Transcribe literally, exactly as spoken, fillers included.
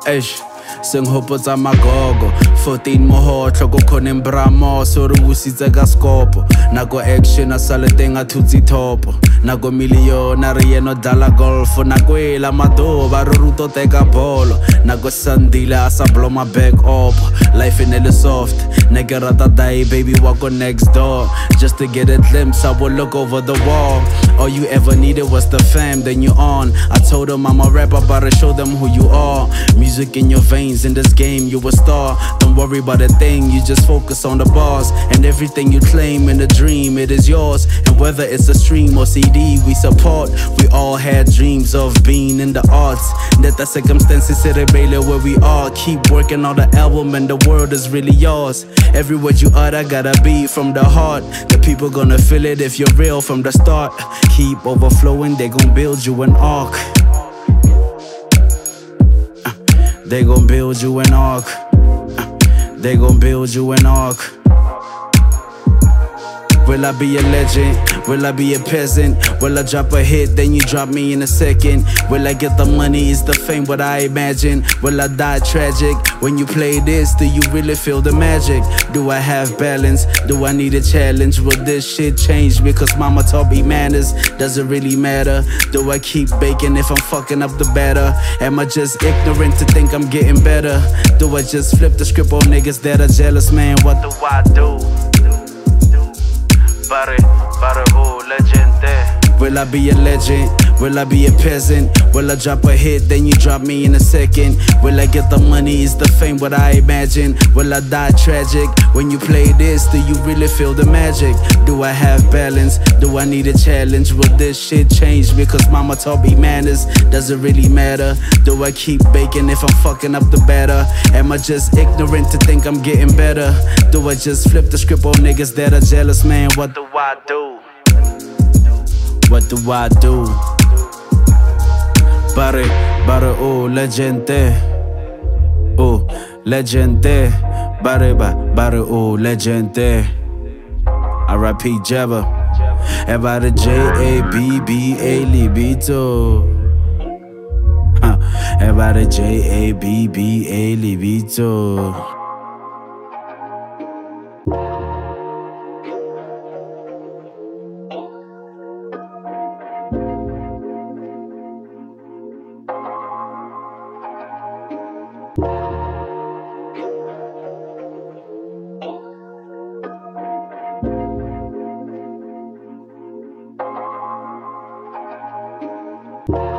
Eish, sengihopotsa magogo fourteen mohotlo go khoneng bramo so re busitse ka scopo nako action a sale teng a thutsi topo nako million a re yeno dala golf nako ela madoba re ruto teka bolo nako sandile a sa blow my back up life in the soft nigga rata die baby walk on next door just to get a glimpse I will look over the wall all you ever needed was the fam then you on I told them I'm a rapper but I show them who you are music in your veins in this game you a star don't worry about a thing you just focus on the bars and everything you claim in a dream it is yours and whether it's a stream or C D we support we all had dreams of being in the arts that the circumstances cerebral where we are keep working on the album and the world is really yours every word you utter gotta be from the heart the people gonna feel it if you're real from the start keep overflowing they gon' build you an ark they gon' build you an ark they gon' build you an ark will I be a legend? Will I be a peasant? Will I drop a hit, then you drop me in a second? Will I get the money, is the fame what I imagine? Will I die tragic? When you play this, do you really feel the magic? Do I have balance? Do I need a challenge? Will this shit change because mama taught me manners? Does it really matter? Do I keep baking if I'm fucking up the batter? Am I just ignorant to think I'm getting better? Do I just flip the script on niggas that are jealous, man? What do I do? Pare, pare, oh, legende. Will I be a legend? Will I be a peasant? Will I drop a hit, then you drop me in a second? Will I get the money, is the fame what I imagine? Will I die tragic? When you play this, do you really feel the magic? Do I have balance? Do I need a challenge? Will this shit change because mama taught me manners? Does it really matter? Do I keep baking if I'm fucking up the batter? Am I just ignorant to think I'm getting better? Do I just flip the script on niggas that are jealous, man? What do I do? What do I do? Bare, bare, oh, legende. Oh, legende. Bare, ba, bare, oh, legende. R I P Jabba. Everybody J A B B A Libito. Huh. Everybody J A B B A Libito. You